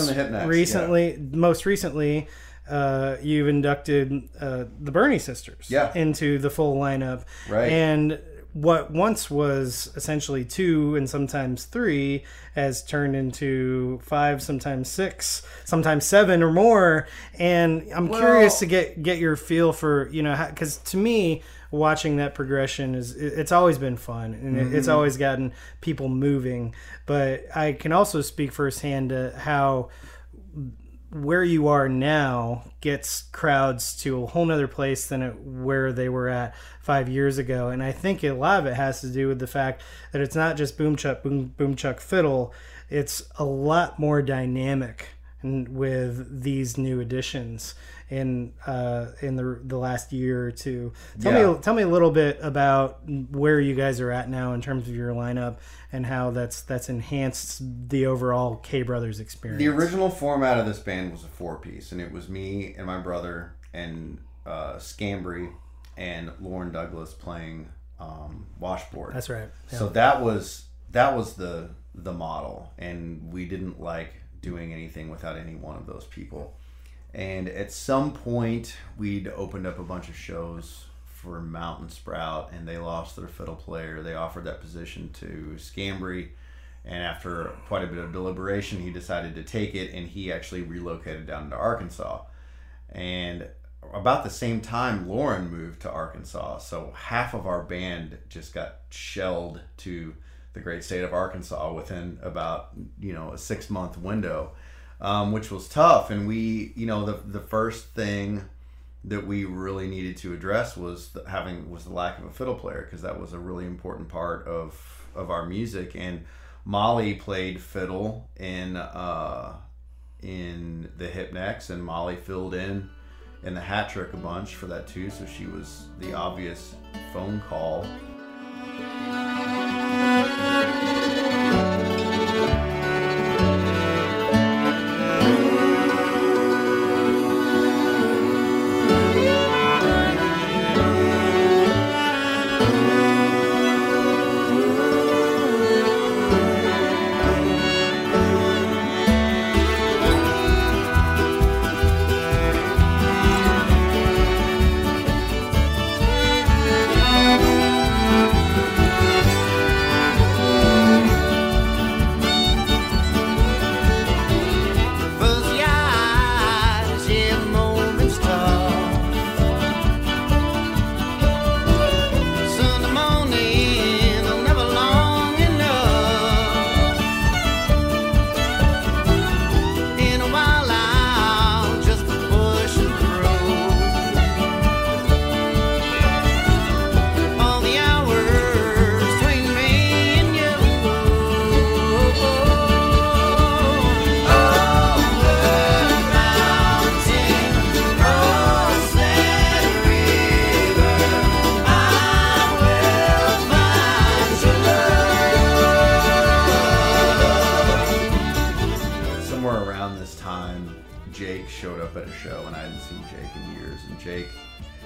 most recently, you've inducted the Burney Sisters into the full lineup. Right. And what once was essentially 2 and sometimes 3 has turned into 5, sometimes 6, sometimes 7 or more. And I'm curious to get your feel for, because to me, watching that progression it's always been fun, and it's always gotten people moving. But I can also speak firsthand to how where you are now gets crowds to a whole nother place than where they were at 5 years ago. And I think a lot of it has to do with the fact that it's not just boom chuck, boom chuck fiddle. It's a lot more dynamic with these new additions in the last year or two. Tell me a little bit about where you guys are at now in terms of your lineup and how that's enhanced the overall K Brothers experience. The original format of this band was a 4-piece, and it was me and my brother and Scambry and Lauren Douglas playing washboard. That's right. Yeah. So that was the model, and we didn't like doing anything without any one of those people. And at some point, we'd opened up a bunch of shows for Mountain Sprout, and they lost their fiddle player. They offered that position to Scambry, and after quite a bit of deliberation, he decided to take it, and he actually relocated down to Arkansas. And about the same time, Lauren moved to Arkansas, so half of our band just got shelled to the great state of Arkansas within about a 6-month window, which was tough. And we, the first thing that we really needed to address was the lack of a fiddle player, because that was a really important part of our music. And Molly played fiddle in the Hipnecks, and Molly filled in the Hat Trick a bunch for that too, so she was the obvious phone call.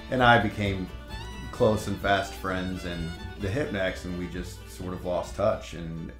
and I became close and fast friends in the Hypnex, and we just sort of lost touch. And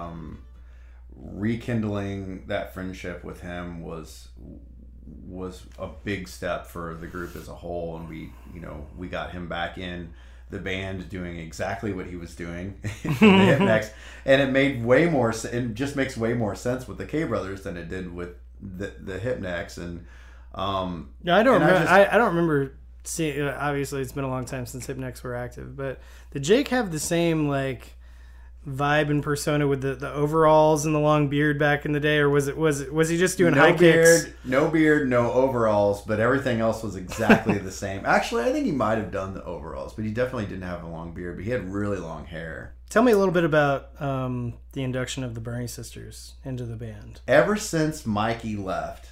rekindling that friendship with him was a big step for the group as a whole. And we got him back in the band doing exactly what he was doing in the Hypnex, and it just makes way more sense with the K Brothers than it did with the Hypnex. And I don't remember seeing. Obviously, it's been a long time since Hypnex were active, but did Jake have the same like vibe and persona with the overalls and the long beard back in the day, or was he just doing high kicks? No beard, no overalls, but everything else was exactly the same. Actually, I think he might have done the overalls, but he definitely didn't have a long beard, but he had really long hair. Tell me a little bit about the induction of the Bernie Sisters into the band. Ever since Mikey left,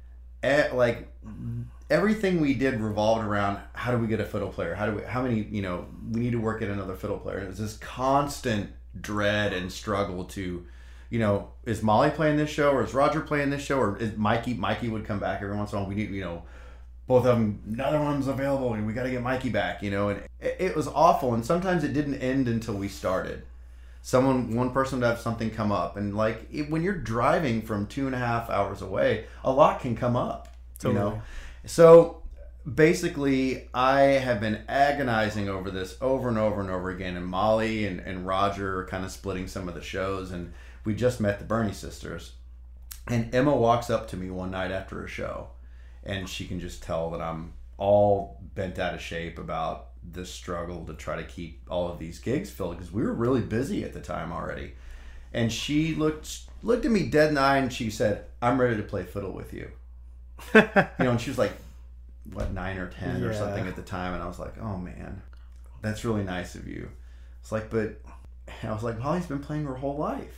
everything we did revolved around how do we get a fiddle player? We need to work in another fiddle player. It was this constant dread and struggle to, is Molly playing this show, or is Roger playing this show, or is Mikey would come back every once in a while. We need, both of them, another one's available, and we got to get Mikey back, and it was awful. And sometimes it didn't end until we started. One person would have something come up, and when you're driving from 2.5 hours away, a lot can come up, Totally. So basically, I have been agonizing over this over and over and over again, and Molly and Roger are kind of splitting some of the shows, and we just met the Bernie Sisters, and Emma walks up to me one night after a show, and she can just tell that I'm all bent out of shape about this struggle to try to keep all of these gigs filled, because we were really busy at the time already. And she looked at me dead in the eye, and she said, "I'm ready to play fiddle with you." And she was like, 9 or 10 or something at the time, and I was like, oh man, that's really nice of you. It's like, but I was like, Molly's been playing her whole life,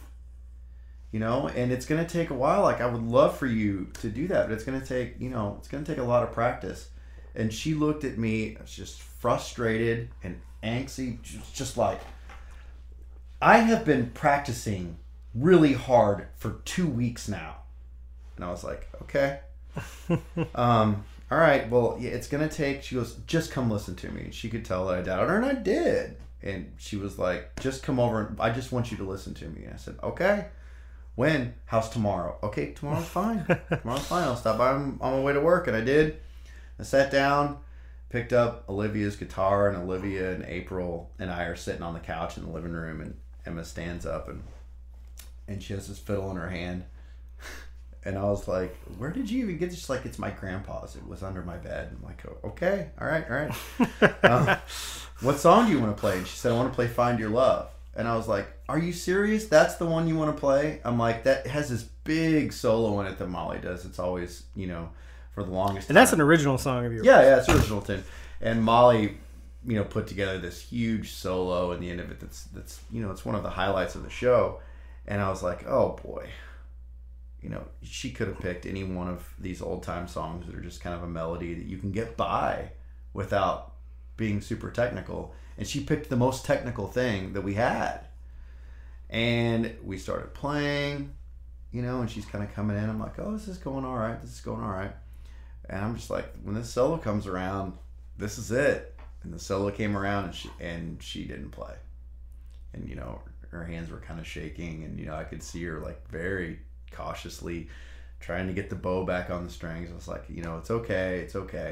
and it's gonna take a while. I would love for you to do that, but it's gonna take a lot of practice. And she looked at me just frustrated and angsty, just like, I have been practicing really hard for 2 weeks now. And I was like, okay. All right, well, yeah, it's going to take, she goes, just come listen to me. And she could tell that I doubted her, and I did. And she was like, just come over, and I just want you to listen to me. And I said, okay. When? How's tomorrow? Okay, tomorrow's fine. Tomorrow's fine. I'll stop by on my way to work. And I did. I sat down, picked up Olivia's guitar, and Olivia and April and I are sitting on the couch in the living room, and Emma stands up, and she has this fiddle in her hand. And I was like, where did you even get this? She's like, it's my grandpa's. It was under my bed. I'm like, oh, okay, all right. What song do you want to play? And she said, I want to play Find Your Love. And I was like, are you serious? That's the one you want to play? I'm like, that has this big solo in it that Molly does. It's always, for the longest time. And that's an original song of yours. Yeah, it's original tune. And Molly, put together this huge solo in the end of it that's it's one of the highlights of the show. And I was like, oh boy. She could have picked any one of these old time songs that are just kind of a melody that you can get by without being super technical. And she picked the most technical thing that we had. And we started playing, and she's kind of coming in. I'm like, oh, this is going all right. And I'm just like, when this solo comes around, this is it. And the solo came around, and she didn't play. And, her hands were kind of shaking, and, I could see her like very cautiously trying to get the bow back on the strings. I was like, it's okay.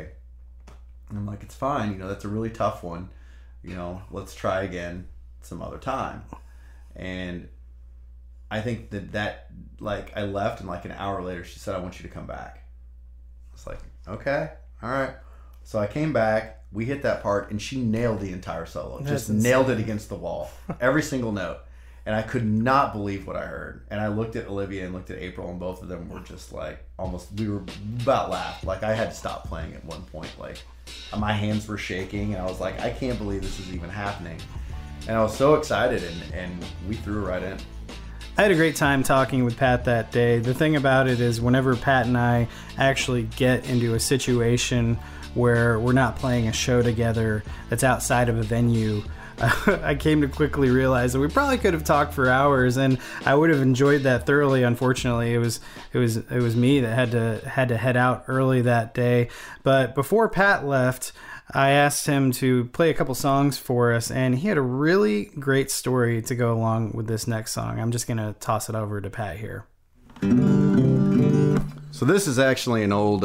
And I'm like, it's fine. That's a really tough one. Let's try again some other time. And I think that I left, and like an hour later, she said, I want you to come back. I was like, okay, all right. So I came back, we hit that part, and she nailed the entire solo. Just nailed it against the wall. Every single note. And I could not believe what I heard. And I looked at Olivia and looked at April, and both of them were just like, we were about laughed. Like, I had to stop playing at one point. Like, my hands were shaking, and I was like, I can't believe this is even happening. And I was so excited, and we threw right in. I had a great time talking with Pat that day. The thing about it is, whenever Pat and I actually get into a situation where we're not playing a show together that's outside of a venue, I came to quickly realize that we probably could have talked for hours, and I would have enjoyed that thoroughly. Unfortunately, it was me that had to head out early that day. But before Pat left, I asked him to play a couple songs for us, and he had a really great story to go along with this next song. I'm just going to toss it over to Pat here. So this is actually an old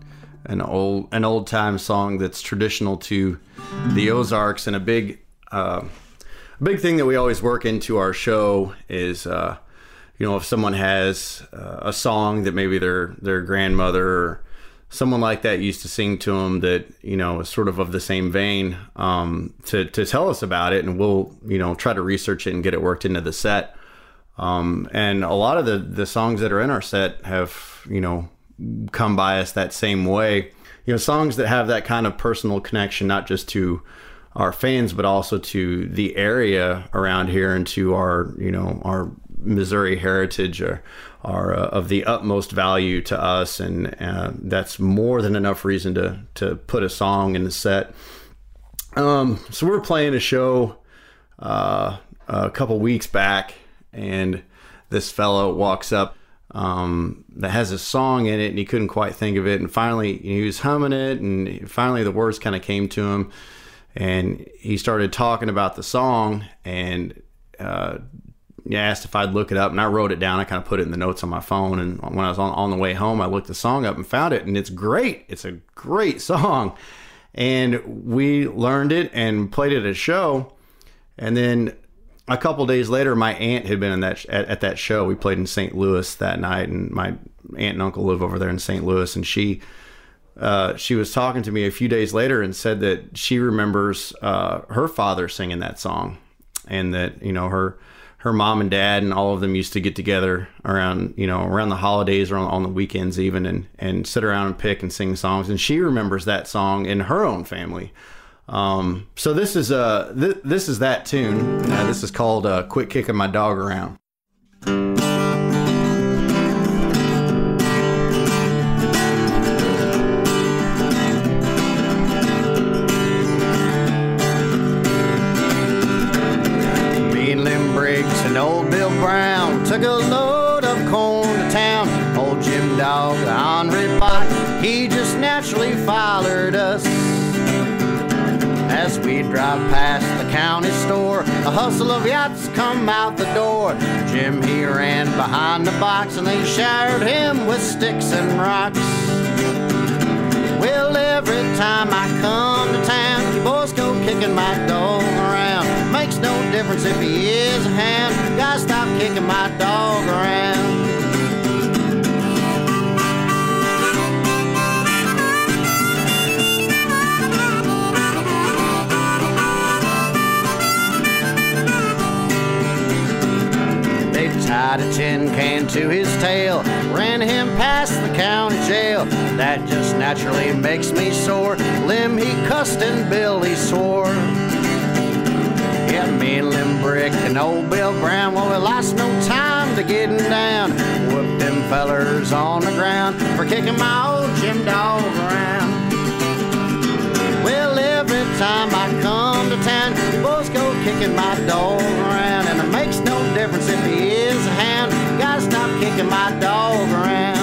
time song that's traditional to the Ozarks, and a big thing that we always work into our show is if someone has a song that maybe their grandmother or someone like that used to sing to them that is sort of the same vein, to tell us about it, and we'll try to research it and get it worked into the set. And a lot of the songs that are in our set have come by us that same way. Songs that have that kind of personal connection, not just to our fans, but also to the area around here and to our Missouri heritage, are of the utmost value to us, and that's more than enough reason to put a song in the set. So we're playing a show a couple weeks back, and this fellow walks up that has a song in it, and he couldn't quite think of it, and finally he was humming it, and finally the words kind of came to him, and he started talking about the song, and asked if I'd look it up, and I wrote it down. I kind of put it in the notes on my phone, and when I was on the way home, I looked the song up and found it, and it's great. It's a great song, and we learned it and played it at a show. And then a couple days later, my aunt had been at that show. We played in St. Louis that night, and my aunt and uncle live over there in St. Louis, and she was talking to me a few days later and said that she remembers her father singing that song, and that her mom and dad and all of them used to get together around the holidays or on the weekends even, and sit around and pick and sing songs. And she remembers that song in her own family. So this is that tune. This is called "Quit Kicking My Dog Around." Old Bill Brown took a load of corn to town. Old Jim Dog, the Henry Pot, he just naturally followed us. As we drive past the county store, a hustle of yachts come out the door. Jim, he ran behind the box, and they showered him with sticks and rocks. Well, every time I come to town, you boys go kicking my dog around. Makes no difference if he is a hound. Gotta stop kicking my dog around. They tied a tin can to his tail, ran him past the county jail. That just naturally makes me sore. Lim, he cussed and Bill, he swore. Yeah, me and Limbrick and old Bill Brown, well, we lost no time to getting down. Whooped them fellers on the ground for kicking my old Jim Dog around. Well, every time I come to town, you boys go kicking my dog around. And it makes no difference if he is a hound. Gotta stop kicking my dog around.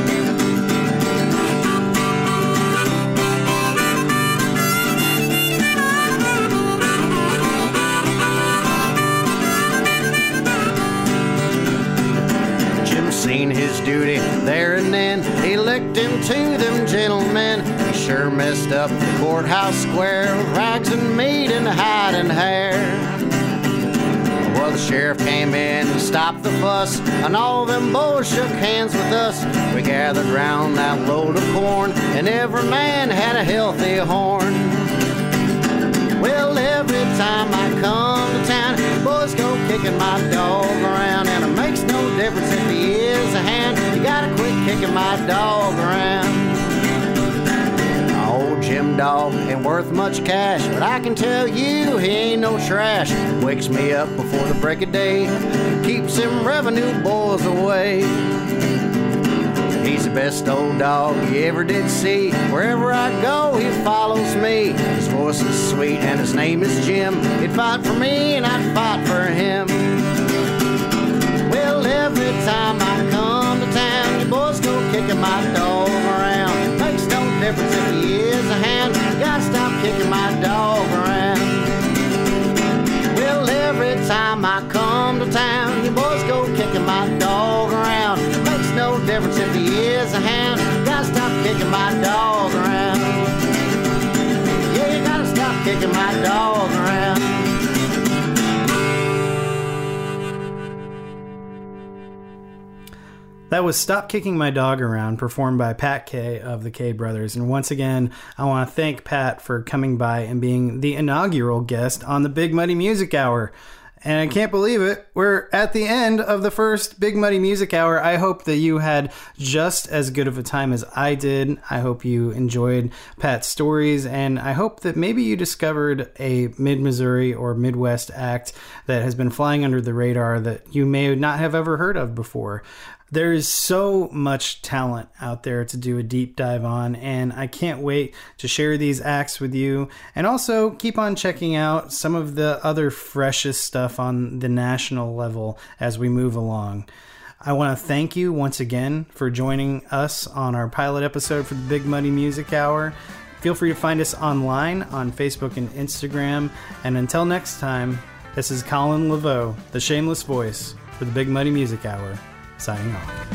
Seen his duty there and then. He licked into them gentlemen. He sure messed up the courthouse square with rags and meat and hide and hair. Well, the sheriff came in and stopped the fuss, and all them boys shook hands with us. We gathered round that load of corn, and every man had a healthy horn. Well, every time I come to town, boys go kicking my dog around, and it makes no difference if he is a hound. You gotta quit kicking my dog around. Old Jim Dog ain't worth much cash, but I can tell you he ain't no trash. Wakes me up before the break of day, keeps them revenue boys away. He's the best old dog you ever did see. Wherever I go, he follows me. His voice is sweet and his name is Jim. He'd fight for me and I'd fight for him. Well, every time I come to town, you boys go kicking my dog around. Makes no difference if he is a hound. Gotta stop kicking my dog around. Well, every time I come to town, you boys go kicking my dog around. It makes no difference if he is a hound. You gotta stop kicking my dog around. Yeah, you gotta stop kicking my dog around. That was Stop Kicking My Dog Around, performed by Pat Kay of the Kay Brothers. And once again, I want to thank Pat for coming by and being the inaugural guest on the Big Muddy Music Hour. And I can't believe it. We're at the end of the first Big Muddy Music Hour. I hope that you had just as good of a time as I did. I hope you enjoyed Pat's stories, and I hope that maybe you discovered a Mid-Missouri or Midwest act that has been flying under the radar that you may not have ever heard of before. There is so much talent out there to do a deep dive on, and I can't wait to share these acts with you, and also keep on checking out some of the other freshest stuff on the national level as we move along. I want to thank you once again for joining us on our pilot episode for the Big Muddy Music Hour. Feel free to find us online on Facebook and Instagram, and until next time, this is Colin Laveau, the shameless voice for the Big Muddy Music Hour, signing off.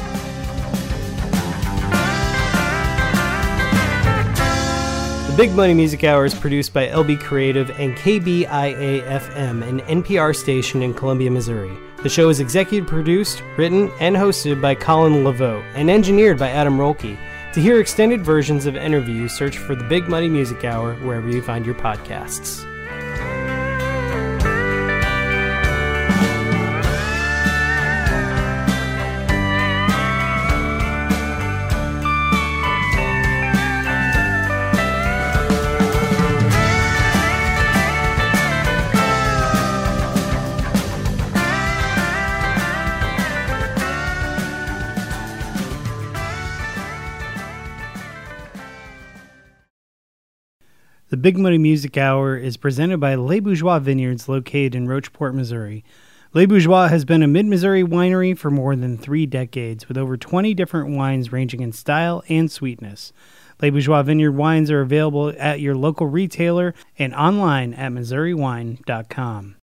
The Big Muddy Music Hour is produced by LB Creative and KBIA-FM, an NPR station in Columbia, Missouri. The show is executive produced, written, and hosted by Colin Laveau, and engineered by Adam Rolke. To hear extended versions of interviews, search for The Big Muddy Music Hour wherever you find your podcasts. The Big Muddy Music Hour is presented by Les Bourgeois Vineyards located in Rocheport, Missouri. Les Bourgeois has been a mid-Missouri winery for more than 3 decades, with over 20 different wines ranging in style and sweetness. Les Bourgeois Vineyard wines are available at your local retailer and online at MissouriWine.com.